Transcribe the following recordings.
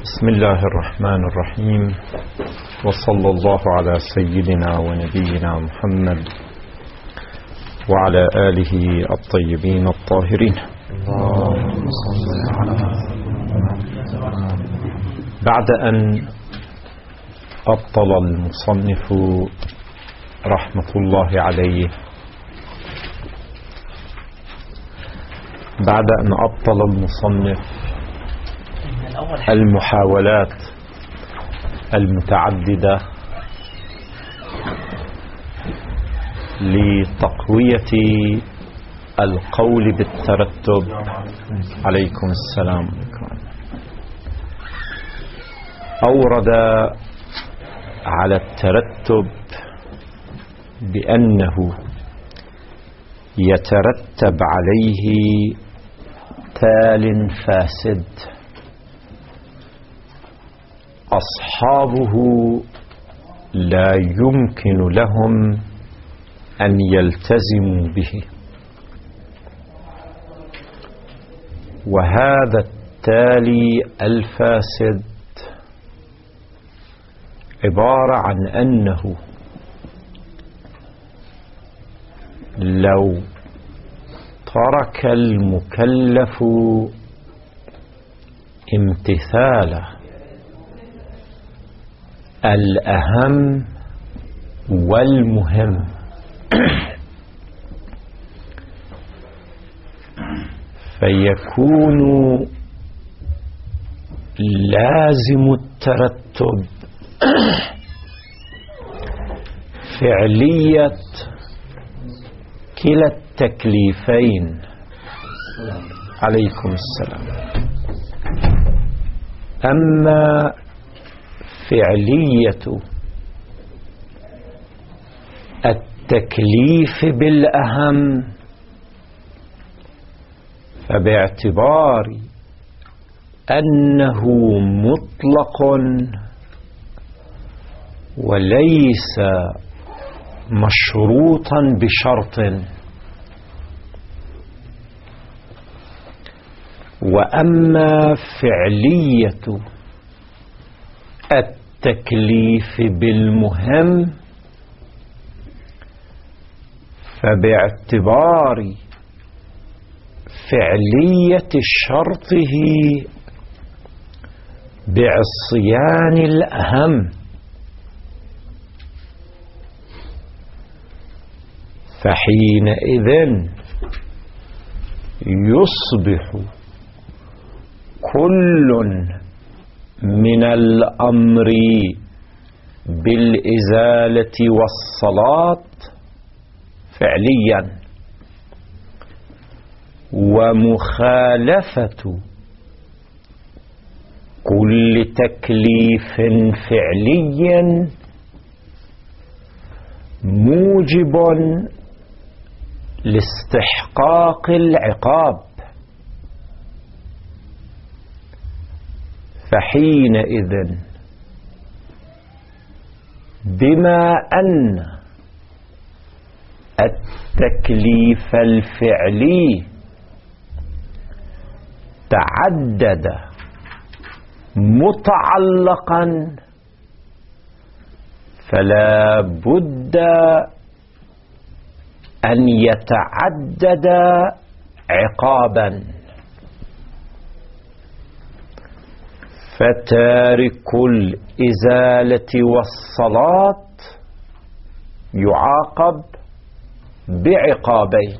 بسم الله الرحمن الرحيم، وصلى الله على سيدنا ونبينا محمد وعلى آله الطيبين الطاهرين. اللهم صل على بعد أن أبطل المصنف رحمة الله عليه المحاولات المتعددة لتقوية القول بالترتب. عليكم السلام. أورد على الترتب بأنه يترتب عليه تال فاسد أصحابه لا يمكن لهم أن يلتزموا به، وهذا التالي الفاسد عبارة عن أنه لو ترك المكلف امتثال الأهم والمهم فيكون لازم الترتب فعلية كلا التكليفين. عليكم السلام. أما فعلية التكليف بالأهم فباعتبار أنه مطلق وليس مشروطا بشرط، وأما فعلية التكليف بالمهم فباعتبار فعلية شرطه بعصيان الأهم فحينئذ يصبح كل من الأمر بالإزالة والصلاة فعليا، ومخالفة كل تكليف فعلي موجب لاستحقاق العقاب، فحينئذ بما أن التكليف الفعلي تعدد متعلقا فلا بد أن يتعدد عقابا، فتارك الإزالة والصلاة يعاقب بعقابين.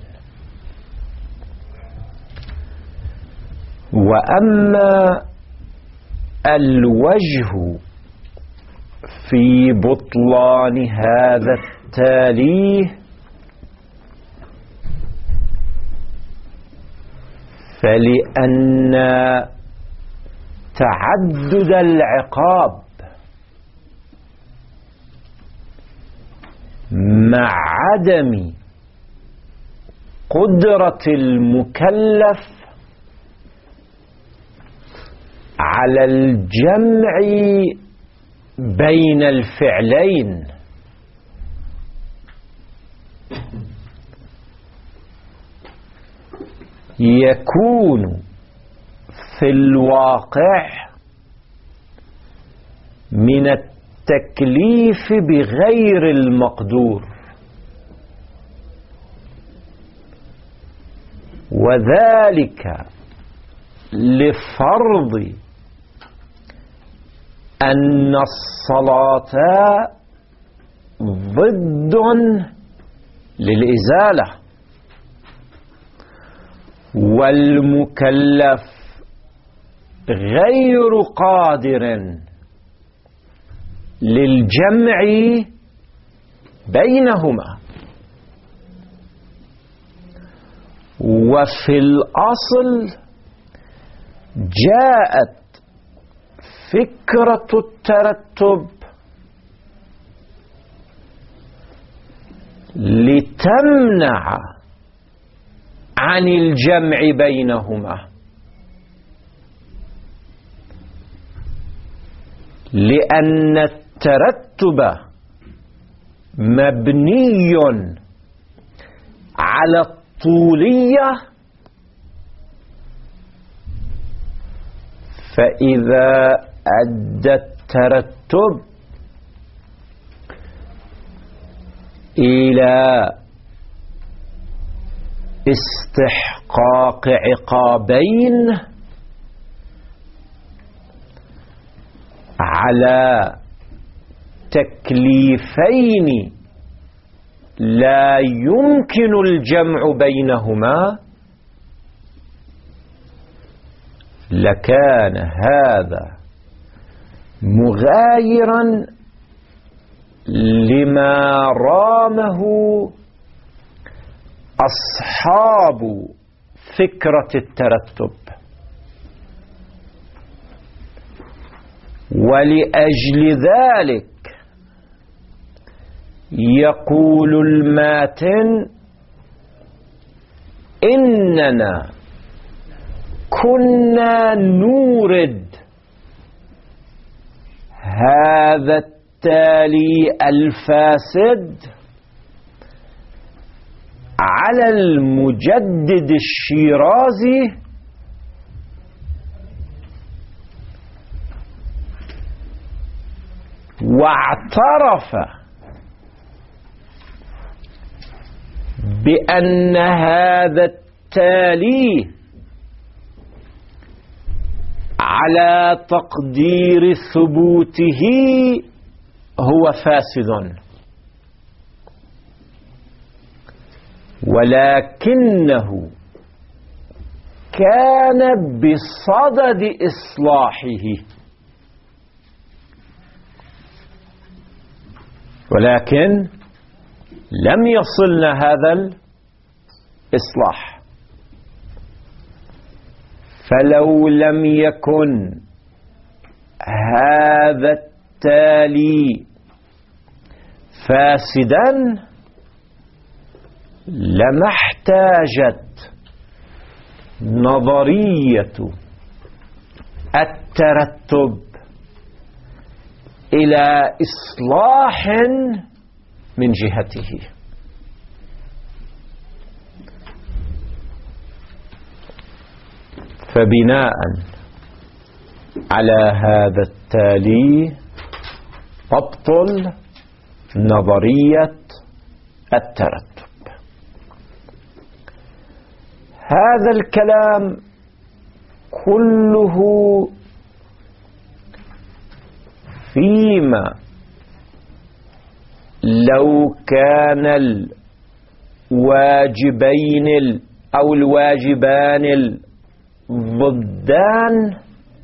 وأما الوجه في بطلان هذا التالي فلأن تعدد العقاب مع عدم قدرة المكلف على الجمع بين الفعلين يكون في الواقع من التكليف بغير المقدور، وذلك لفرض أن الصلاة ضد للإزالة، والمكلف غير قادر للجمع بينهما. وفي الأصل جاءت فكرة الترتب لتمنع عن الجمع بينهما، لأن الترتب مبني على الطولية، فإذا أدى الترتب إلى استحقاق عقابين على تكليفين لا يمكن الجمع بينهما، لكان هذا مغايرا لما رامه أصحاب فكرة الترتب. ولأجل ذلك يقول الماتن: إننا كنا نورد هذا التالي الفاسد على المجدد الشيرازي واعترف بأن هذا التالي على تقدير ثبوته هو فاسد، ولكنه كان بصدد إصلاحه، ولكن لم يصلنا هذا الإصلاح. فلو لم يكن هذا التالي فاسدا لما احتاجت نظرية الترتب إلى إصلاح من جهته. فبناء على هذا التالي تبطل نظرية الترتب. هذا الكلام كله فيما لو كان الواجبين أو الواجبان الضدان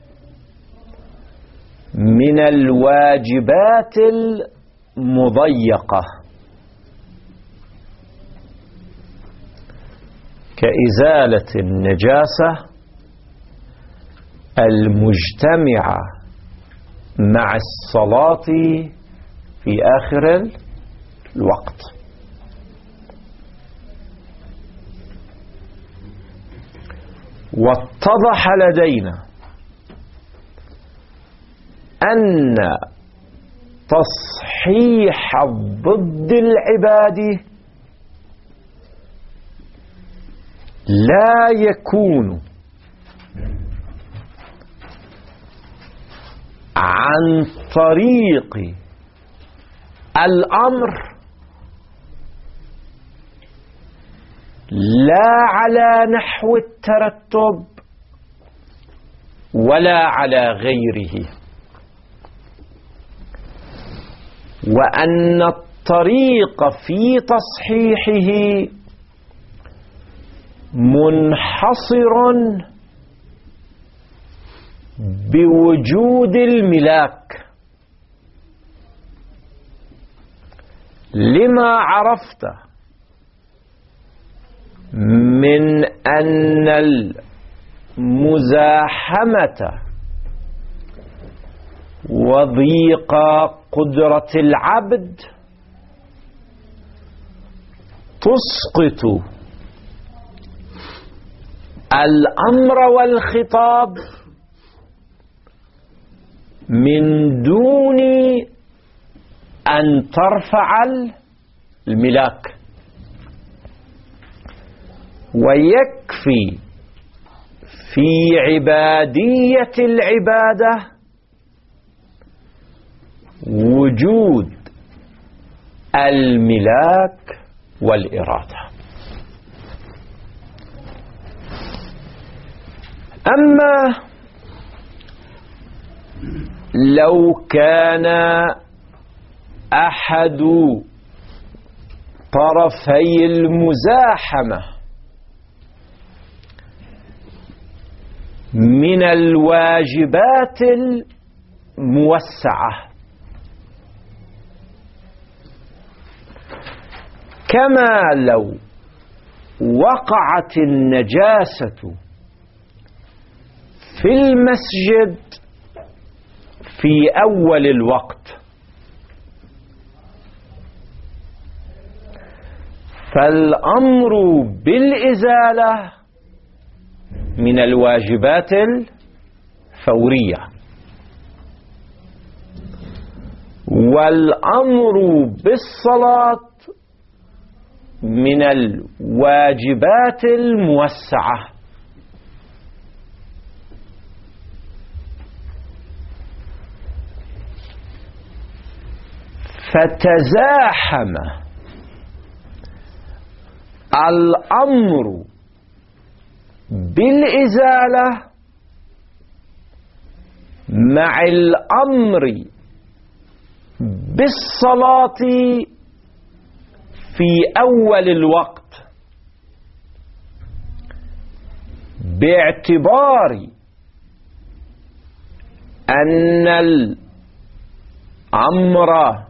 من الواجبات المضيقة، كإزالة النجاسة المجتمعة مع الصلاة في آخر الوقت. واتضح لدينا أن تصحيح ضد العباد لا يكون عن طريق الأمر لا على نحو الترتب ولا على غيره، وأن الطريق في تصحيحه منحصر بوجود الملاك، لما عرفت من أن المزاحمة وضيق قدرة العبد تسقط الأمر والخطاب من دون أن ترفع الملاك. ويكفي في عبادية العبادة وجود الملاك والإرادة. أما لو كان أحد طرفي المزاحمة من الواجبات الموسعة، كما لو وقعت النجاسة في المسجد في أول الوقت، فالأمر بالإزالة من الواجبات الفورية، والأمر بالصلاة من الواجبات الموسعة. فتزاحم الأمر بالإزالة مع الأمر بالصلاة في أول الوقت، باعتبار أن الأمر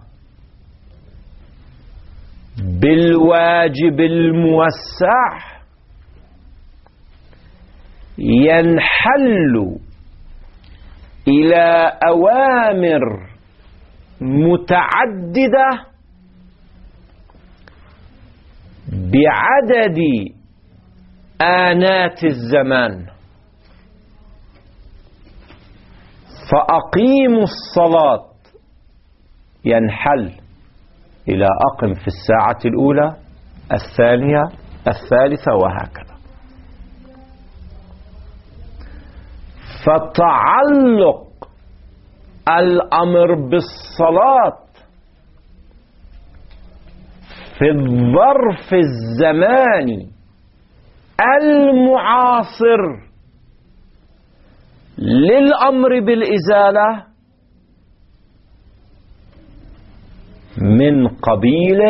بالواجب الموسع ينحل إلى أوامر متعددة بعدد آنات الزمان. فأقيموا الصلاة ينحل إلى أقم في الساعة الأولى، الثانية، الثالثة، وهكذا. فتعلق الأمر بالصلاة في الظرف الزماني المعاصر للأمر بالإزالة من قبيل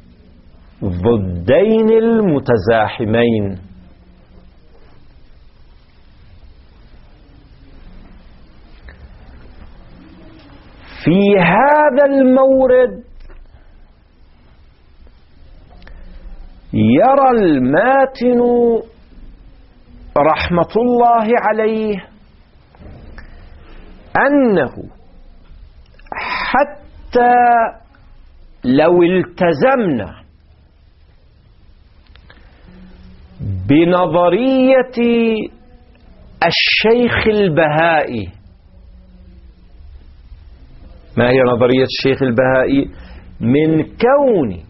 الضدين المتزاحمين. في هذا المورد يرى الماتن رحمة الله عليه أنه حتى لو التزمنا بنظرية الشيخ البهائي. ما هي نظرية الشيخ البهائي؟ من كون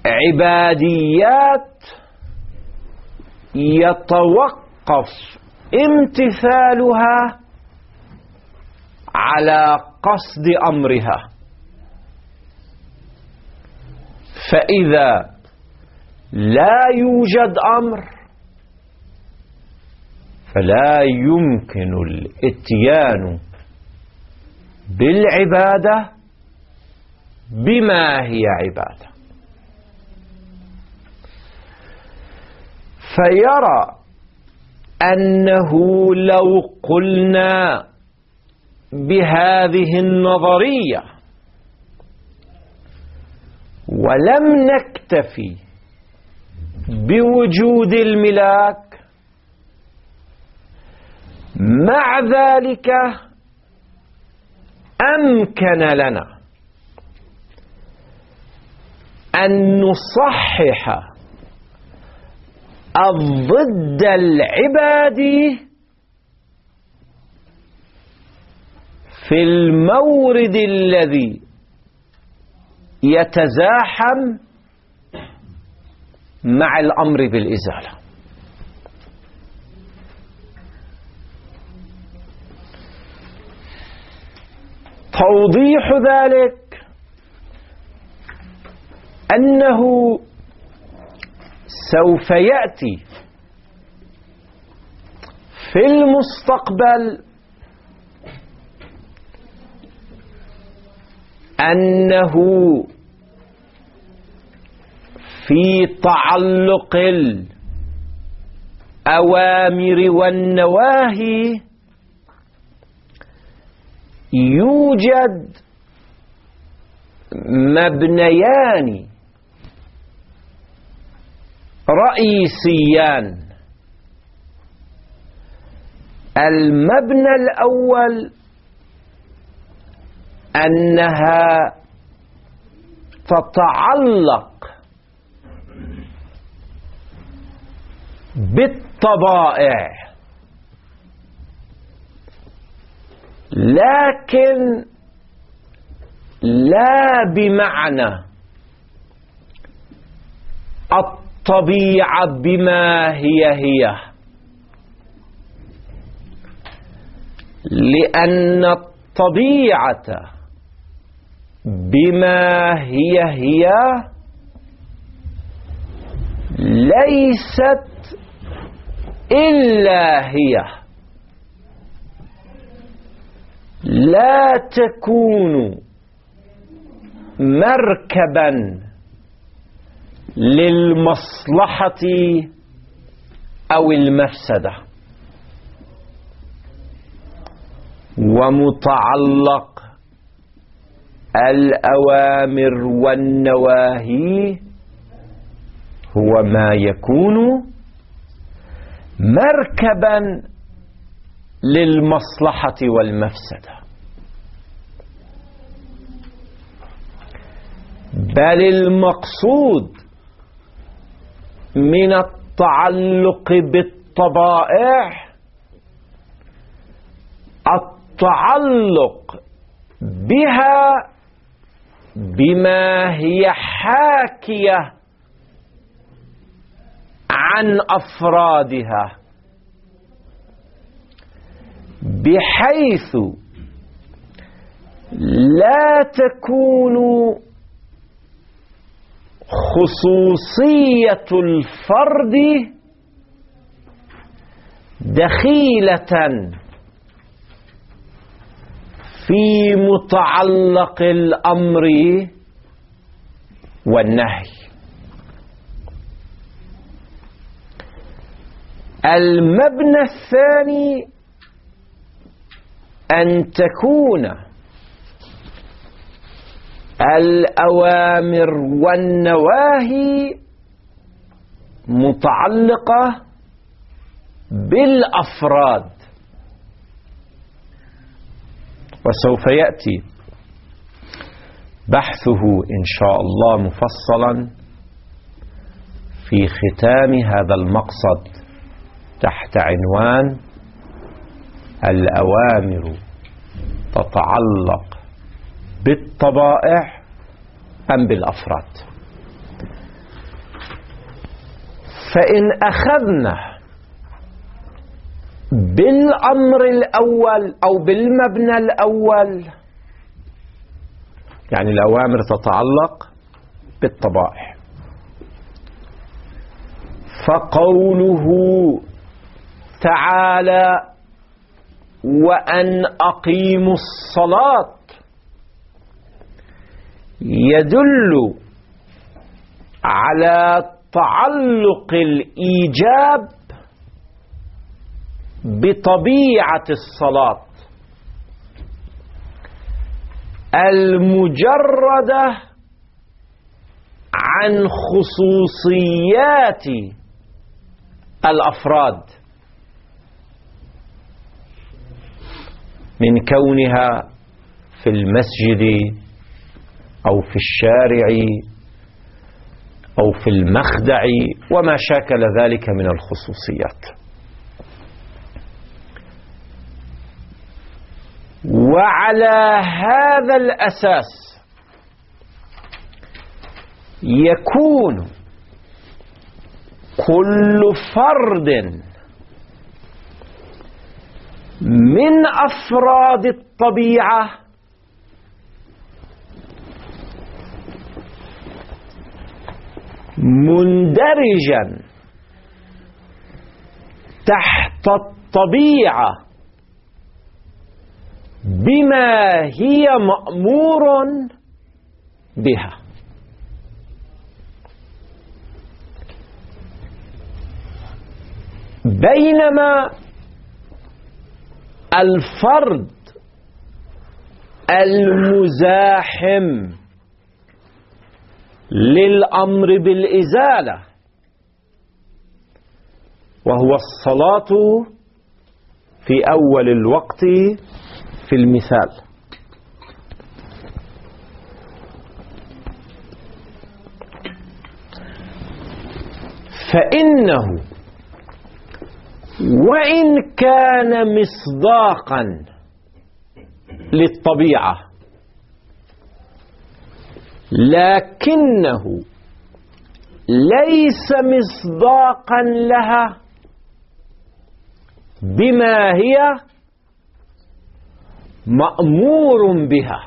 العباديات يتوقف امتثالها على قصد أمرها. فإذا لا يوجد أمر فلا يمكن الإتيان بالعبادة بما هي عبادة. فيرى أنه لو قلنا بهذه النظرية ولم نكتفي بوجود الملاك، مع ذلك أمكن لنا أن نصحح الضد العبادي في المورد الذي يتزاحم مع الأمر بالإزالة. توضيح ذلك أنه سوف يأتي في المستقبل أنه في تعلق الأوامر والنواهي يوجد مبنيان رئيسيان. المبنى الأول أنها تتعلق بالطبائع، لكن لا بمعنى الطبيعة بما هي، لأن الطبيعة بما هي ليست إلا هي، لا تكون مركبا للمصلحة أو المفسدة. ومتعلق الأوامر والنواهي هو ما يكون مركبا للمصلحة والمفسدة، بل المقصود من التعلق بالطبائع التعلق بها بما هي حاكية عن أفرادها، بحيث لا تكون خصوصية الفرد دخيلة في متعلق الأمر والنهي. المبنى الثاني أن تكون الأوامر والنواهي متعلقة بالأفراد، وسوف يأتي بحثه إن شاء الله مفصلا في ختام هذا المقصد تحت عنوان الأوامر تتعلق بالطبائع أم بالأفراد. فإن أخذنا بالأمر الأول أو بالمبنى الأول، يعني الأوامر تتعلق بالطبائع. فقوله تعالى وأن أقيموا الصلاة يدل على تعلق الإيجاب بطبيعة الصلاة المجردة عن خصوصيات الأفراد من كونها في المسجد أو في الشارع أو في المخدع وما شاكل ذلك من الخصوصيات. وعلى هذا الأساس يكون كل فرد من أفراد الطبيعة مندرجا تحت الطبيعة بما هي مأمور بها. بينما الفرد المزاحم للأمر بالإزالة وهو الصلاة في أول الوقت في المثال، فإنه وإن كان مصداقا للطبيعة لكنه ليس مصداقا لها بما هي مأمور بها.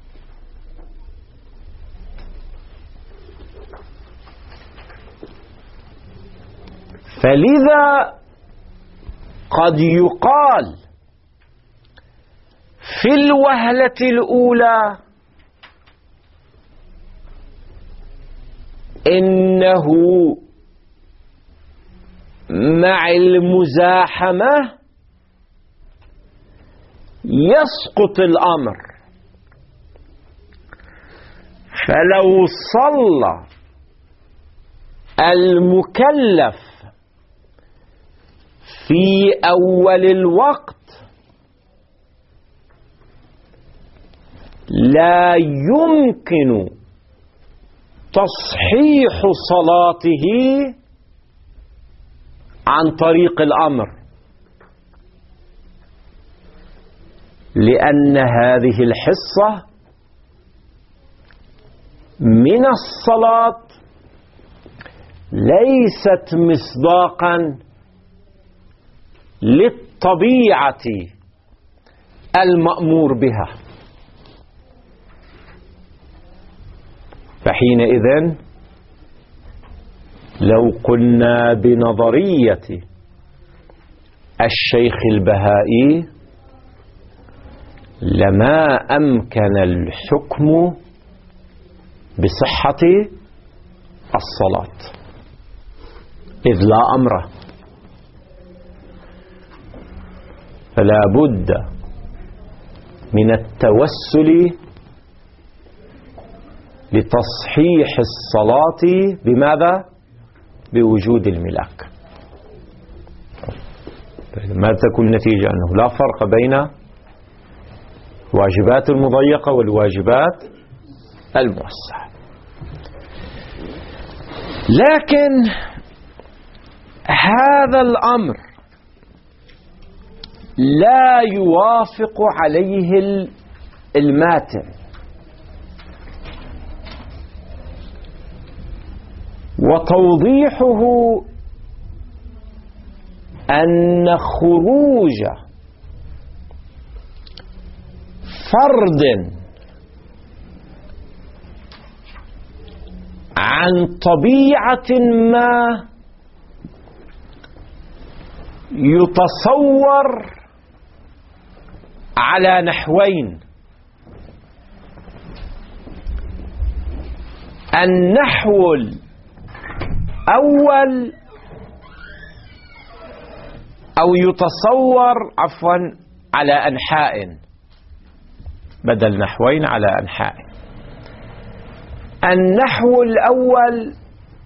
فلذا قد يقال في الوهلة الأولى إنه مع المزاحمة يسقط الأمر، فلو صلى المكلف في أول الوقت لا يمكن تصحيح صلاته عن طريق الأمر، لأن هذه الحصة من الصلاة ليست مصداقا للطبيعة المأمور بها. فحينئذ لو قلنا بنظرية الشيخ البهائي لما أمكن الحكم بصحة الصلاة إذ لا أمر، فلا بد من التوسل لتصحيح الصلاة بماذا؟ بوجود الملاك. ما تكون النتيجة؟ أنه لا فرق بين الواجبات المضيقة والواجبات الموسعة. لكن هذا الأمر لا يوافق عليه الماتن، وتوضيحه أن خروج فرد عن طبيعة ما يتصور على نحوين: النحو الأول، أو يتصور على أنحاء، بدل نحوين على أنحاء. النحو الأول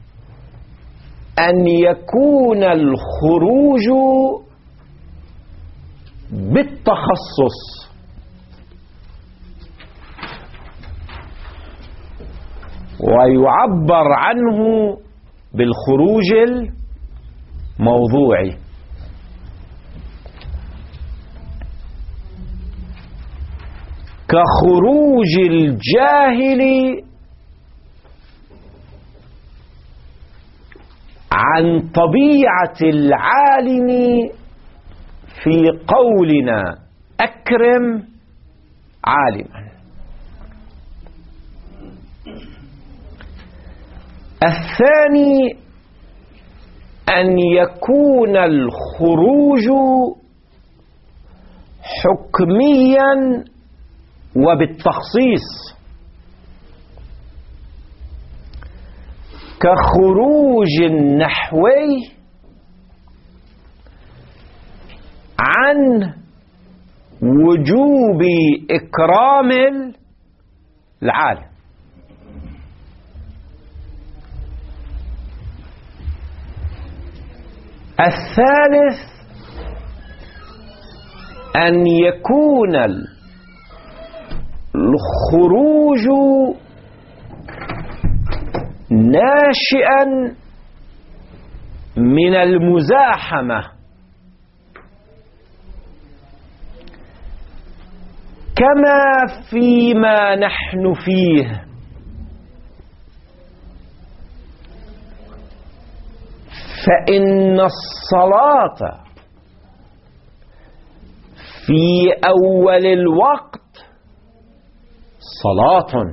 أن يكون الخروج بالتخصص، ويعبر عنه بالخروج الموضوعي. كخروج الجاهل عن طبيعة العالم في قولنا أكرم عالما. الثاني أن يكون الخروج حكميا وبالتخصيص، كخروج النحوي عن وجوب إكرام العالم. الثالث أن يكون الخروج ناشئا من المزاحمة، كما فيما نحن فيه، فإن الصلاة في أول الوقت صلاة،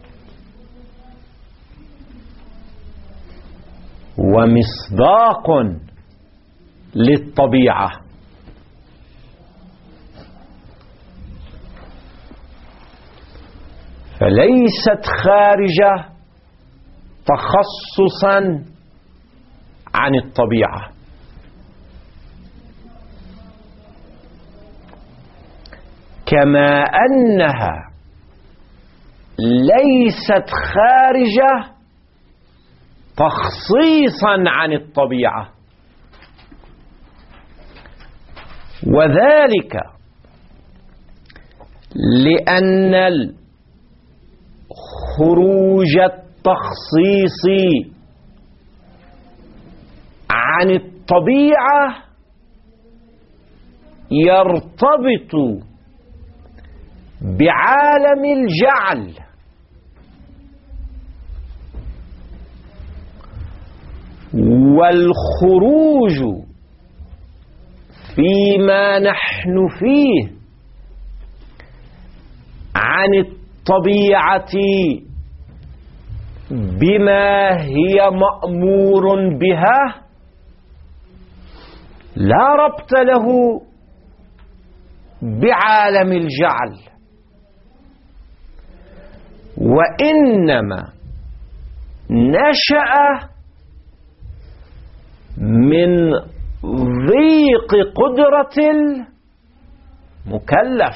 ومصداق للطبيعة. فليست خارجة تخصصا عن الطبيعة، كما أنها ليست خارجة تخصيصا عن الطبيعة، وذلك لأن الخروج التخصيصي عن الطبيعة يرتبط بعالم الجعل، والخروج فيما نحن فيه عن الطبيعة بما هي مأمور بها لا ربط له بعالم الجعل، وإنما نشأ من ضيق قدرة المكلف،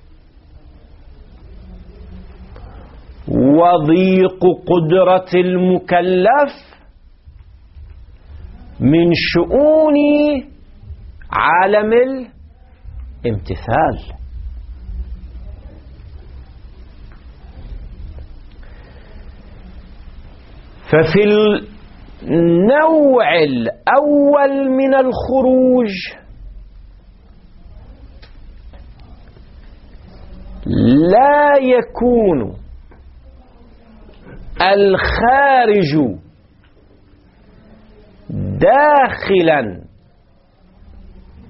وضيق قدرة المكلف من شؤون عالم الامتثال. ففي النوع الأول من الخروج لا يكون الخارج داخلا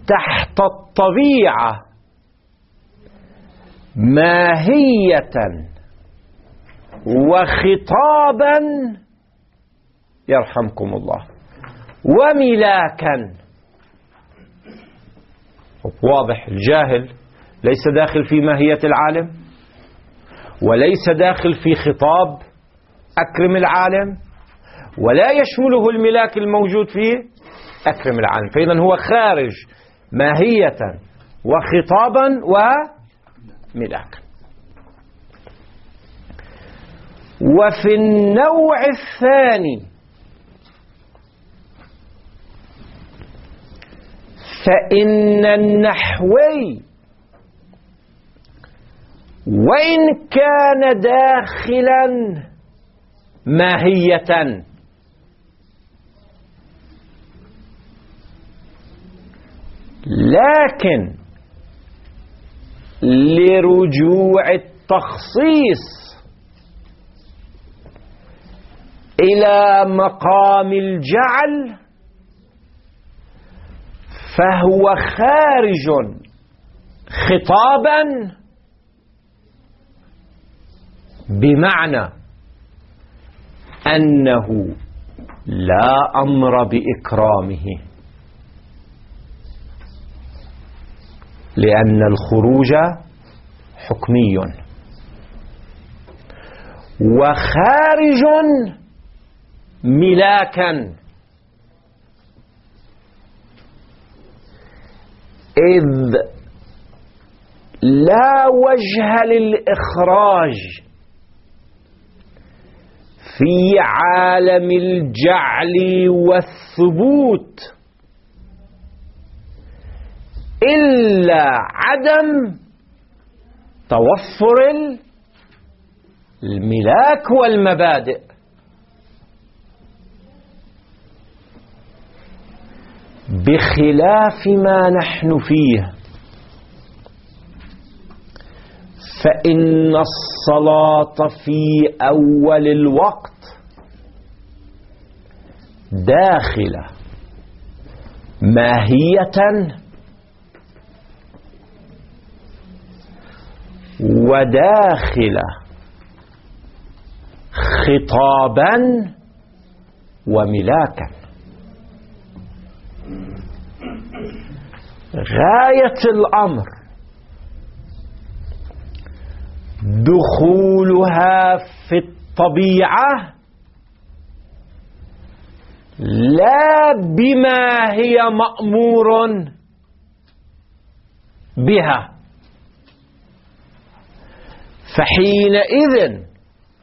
تحت الطبيعة ماهية وخطابا يرحمكم الله وملاكا. واضح، الجاهل ليس داخل في ماهية العالم، وليس داخل في خطاب أكرم العالم، ولا يشمله الملاك الموجود فيه أكرم العالم. فإذا هو خارج ماهية وخطابا وملاكا. وفي النوع الثاني فإن النحوي وإن كان داخلا ماهية لكن لرجوع التخصيص إلى مقام الجعل فهو خارج خطابا، بمعنى أنه لا أمر بإكرامه، لأن الخروج حكمي، وخارج ملاكا، إذ لا وجه للإخراج في عالم الجعل والثبوت إلا عدم توفر الملاك والمبادئ. بخلاف ما نحن فيه، فإن الصلاة في أول الوقت داخلة ماهية وداخلة خطابا وملاكا. غاية الأمر دخولها في الطبيعة لا بما هي مأمور بها، فحينئذ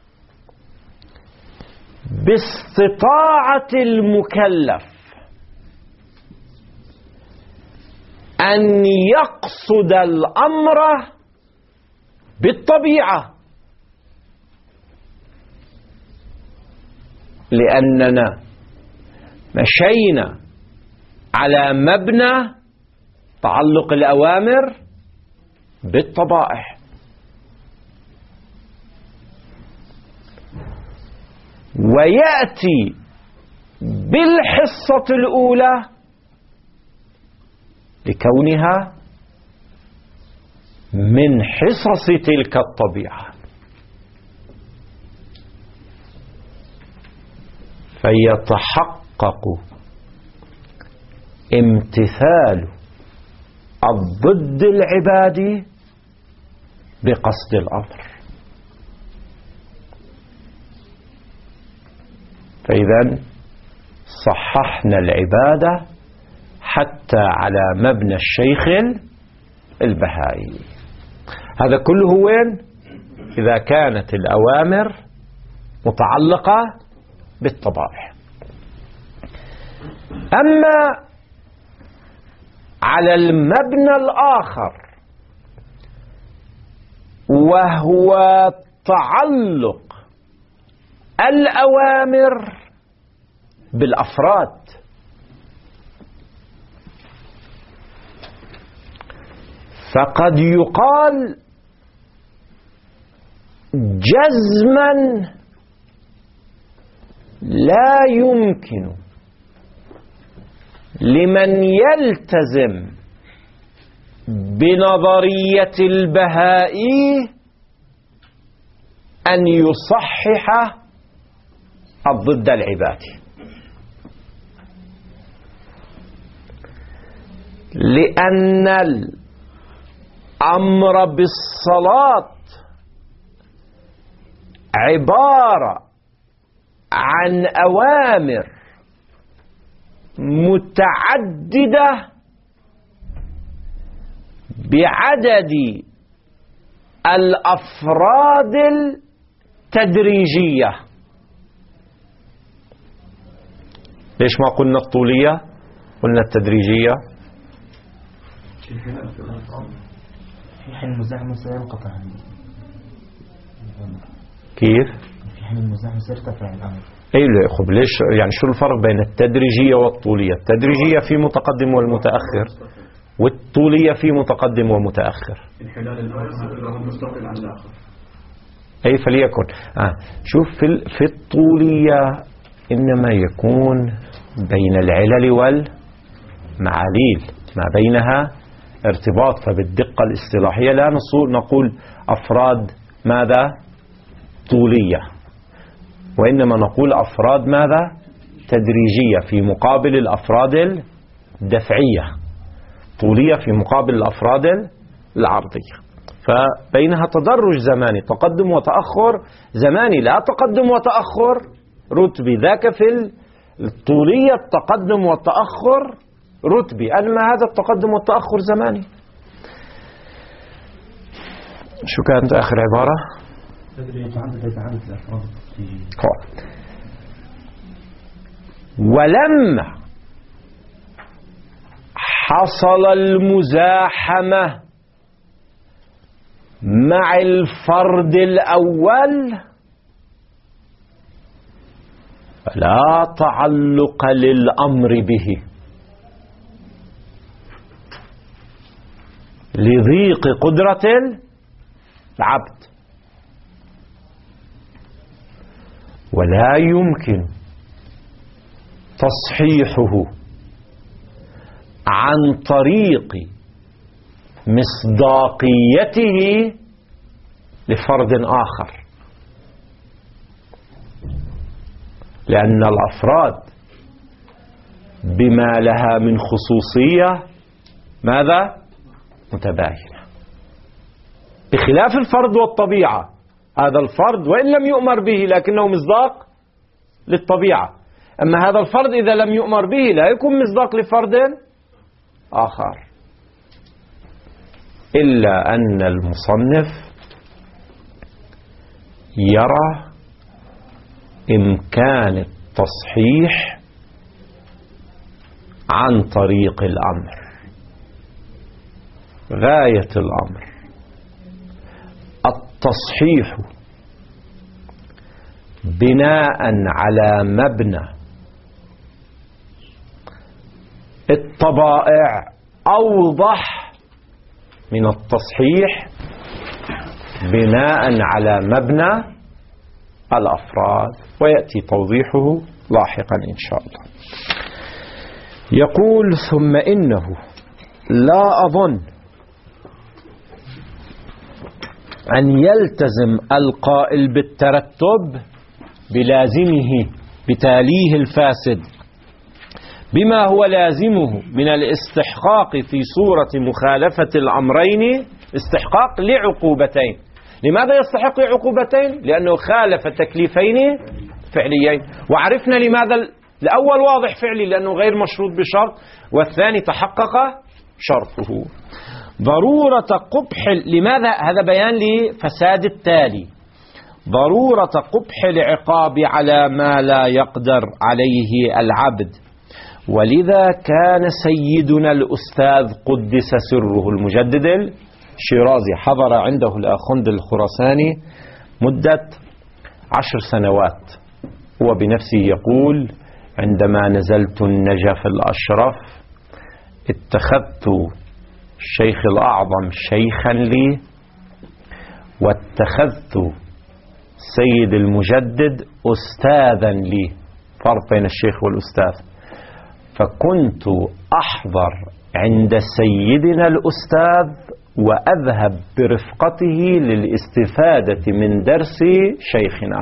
باستطاعة المكلف أن يقصد الأمر بالطبيعة، لأننا مشينا على مبنى تعلق الأوامر بالطبائع، ويأتي بالحصة الأولى لكونها من حصص تلك الطبيعة، فيتحقق امتثال الضد العبادي بقصد الأمر. فإذا صححنا العبادة حتى على مبنى الشيخ البهائي. هذا كله وين؟ إذا كانت الأوامر متعلقة بالطبائع. أما على المبنى الآخر وهو تعلق الأوامر بالأفراد، فقد يقال جزما لا يمكن لمن يلتزم بنظرية البهاء أن يصحح الضد العبادي، لأن الأمر بالصلاة عبارة عن أوامر متعددة بعدد الأفراد التدريجية. ليش ما قلنا الطولية؟ قلنا التدريجية. في حين المزاحمة سينقطع كيف؟ في حين المزاحمة سيرتفع الأمر. أي لا يا أخو، ليش يعني شو الفرق بين التدريجية والطولية؟ التدريجية في متقدم والمتأخر، والطولية في متقدم ومتأخر. انحلال الأمر مستقل عن الآخر. أي فليكن. شوف في الطولية إنما يكون بين العلل والمعاليل، ما بينها ارتباط، فبالدقة الاصطلاحية لا نقول أفراد ماذا؟ طولية، وإنما نقول أفراد ماذا؟ تدريجية في مقابل الأفراد الدفعية، طولية في مقابل الأفراد العرضية، فبينها تدرج زماني، تقدم وتأخر زماني، لا تقدم وتأخر رتبي. ذاك في الطولية التقدم والتأخر رتبي، أما هذا التقدم والتأخر زماني. شو كانت آخر عبارة؟ ولما حصل المزاحمة مع الفرد الأول فلا تعلق للأمر به لضيق قدرة العبد، ولا يمكن تصحيحه عن طريق مصداقيته لفرد آخر، لأن الأفراد بما لها من خصوصية ماذا؟ متباينة، بخلاف الفرد والطبيعة. هذا الفرد وإن لم يؤمر به لكنه مصداق للطبيعة، أما هذا الفرد إذا لم يؤمر به لا يكون مصداق لفرد آخر، إلا أن المصنف يرى إمكان التصحيح عن طريق الأمر. غاية الأمر التصحيح بناء على مبنى الطبائع أوضح من التصحيح بناء على مبنى الأفراد، ويأتي توضيحه لاحقا إن شاء الله. يقول: ثم إنه لا أظن أن يلتزم القائل بالترتب بلازمه بتاليه الفاسد بما هو لازمه من الاستحقاق في صورة مخالفة الأمرين استحقاق لعقوبتين. لماذا يستحق عقوبتين؟ لأنه خالف تكليفين فعليين، وعرفنا لماذا الأول واضح فعلي لأنه غير مشروط بشرط، والثاني تحقق شرطه. ضرورة قبح، لماذا؟ هذا بيان لفساد التالي. ضرورة قبح العقاب على ما لا يقدر عليه العبد، ولذا كان سيدنا الأستاذ قدس سره المجدد الشيرازي حضر عنده الآخوند الخراساني مدة 10 سنوات، هو بنفسه يقول: عندما نزلت النجف الأشرف اتخذت الشيخ الأعظم شيخا لي، واتخذت سيد المجدد أستاذا لي، فرق بين الشيخ والأستاذ، فكنت أحضر عند سيدنا الأستاذ وأذهب برفقته للاستفادة من درس شيخنا.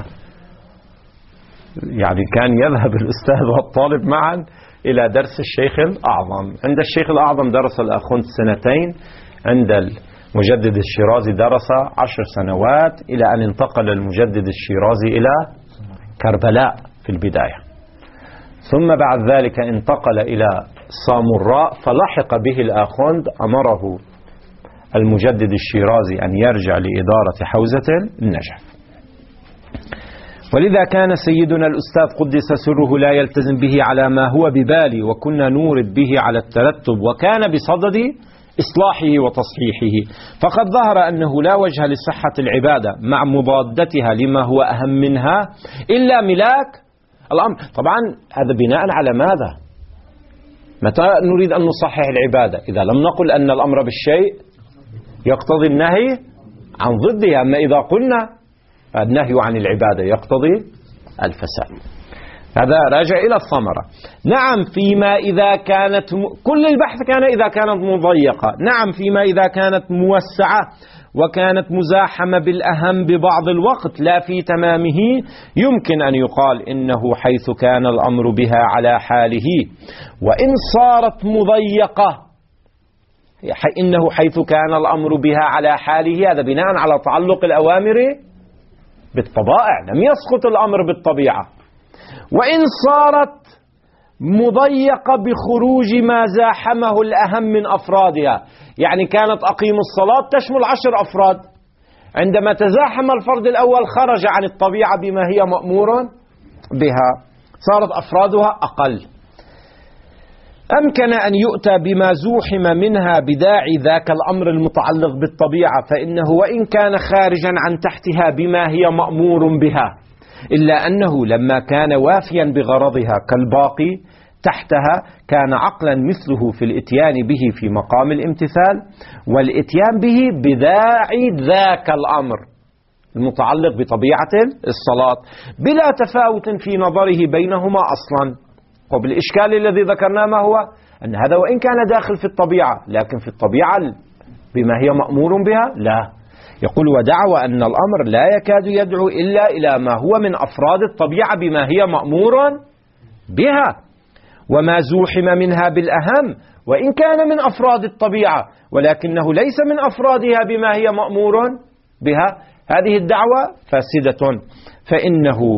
يعني كان يذهب الأستاذ والطالب معا إلى درس الشيخ الأعظم. عند الشيخ الأعظم درس الأخوند 2 سنين، عند المجدد الشيرازي درس 10 سنوات، إلى أن انتقل المجدد الشيرازي إلى كربلاء في البداية، ثم بعد ذلك انتقل إلى سامراء، فلحق به الأخوند. أمره المجدد الشيرازي أن يرجع لإدارة حوزة النجف. ولذا كان سيدنا الأستاذ قدس سره لا يلتزم به على ما هو ببالي، وكنا نورد به على الترتب، وكان بصدد إصلاحه وتصحيحه. فقد ظهر أنه لا وجه لصحة العبادة مع مضادتها لما هو أهم منها إلا ملاك الأمر. طبعا هذا بناء على ماذا؟ متى نريد أن نصحح العبادة؟ إذا لم نقل أن الأمر بالشيء يقتضي النهي عن ضده. أما إذا قلنا النهي عن العبادة يقتضي الفساد، هذا راجع إلى الثمرة. نعم فيما إذا كانت كل البحث كان إذا كانت مضيقة. نعم فيما إذا كانت موسعة وكانت مزاحمة بالأهم ببعض الوقت لا في تمامه، يمكن أن يقال إنه حيث كان الأمر بها على حاله. وإن صارت مضيقة إنه حيث كان الأمر بها على حاله، هذا بناء على تعلق الأوامر بالطبائع، لم يسقط الأمر بالطبيعة. وإن صارت مضيقة بخروج ما زاحمه الأهم من أفرادها، يعني كانت أقيم الصلاة تشمل 10 أفراد، عندما تزاحم الفرد الأول خرج عن الطبيعة بما هي مأمور بها، صارت أفرادها أقل. أمكن أن يؤتى بما زوحم منها بداعي ذاك الأمر المتعلق بالطبيعة، فإنه وإن كان خارجا عن تحتها بما هي مأمور بها، إلا أنه لما كان وافيا بغرضها كالباقي تحتها كان عقلا مثله في الإتيان به في مقام الامتثال، والإتيان به بداعي ذاك الأمر المتعلق بطبيعة الصلاة بلا تفاوت في نظره بينهما أصلا. وبالإشكال الذي ذكرناه ما هو أن هذا وإن كان داخل في الطبيعة، لكن في الطبيعة بما هي مأمور بها لا. يقول ودعوى أن الأمر لا يكاد يدعو إلا إلى ما هو من أفراد الطبيعة بما هي مأمور بها، وما زوحم منها بالأهم وإن كان من أفراد الطبيعة ولكنه ليس من أفرادها بما هي مأمور بها، هذه الدعوة فاسدة. فإنه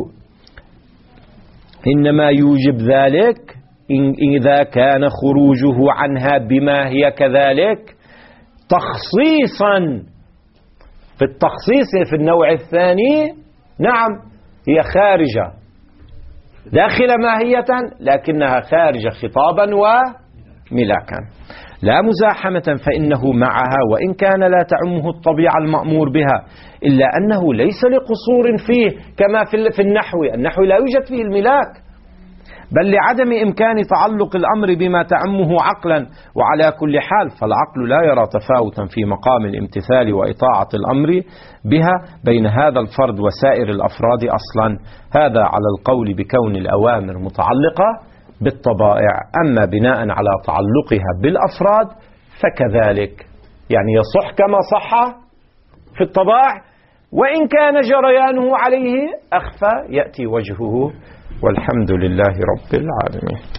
إنما يوجب ذلك إذا كان خروجه عنها بما هي كذلك تخصيصا. في التخصيص في النوع الثاني نعم هي خارجة داخل ماهية، لكنها خارجة خطابا وملاكا لا مزاحمة، فإنه معها وإن كان لا تعمه الطبيعة المأمور بها، إلا أنه ليس لقصور فيه كما في النحو لا يوجد فيه الملاك، بل لعدم إمكان تعلق الأمر بما تعمه عقلا. وعلى كل حال فالعقل لا يرى تفاوتا في مقام الامتثال وإطاعة الأمر بها بين هذا الفرد وسائر الأفراد أصلا. هذا على القول بكون الأوامر متعلقة بالطبائع، أما بناء على تعلقها بالأفراد فكذلك، يعني يصح كما صح في الطبائع، وإن كان جريانه عليه أخفى يأتي وجهه، والحمد لله رب العالمين.